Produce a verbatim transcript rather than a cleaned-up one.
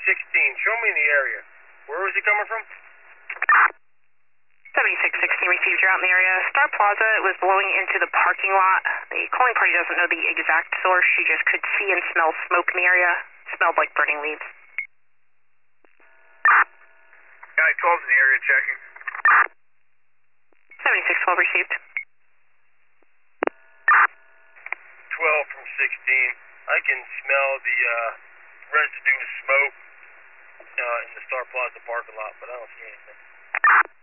sixteen, show me in the area. Where was he coming from? seventy-six sixteen received, you're out in the area. Star Plaza was blowing into the parking lot. The calling party doesn't know the exact source. She just could see and smell smoke in the area. Smelled like burning leaves. Guy twelve's in the area checking. seventy-six twelve received. twelve from sixteen. I can smell the uh, residue of smoke uh, in the Star Plaza parking lot, but I don't see anything.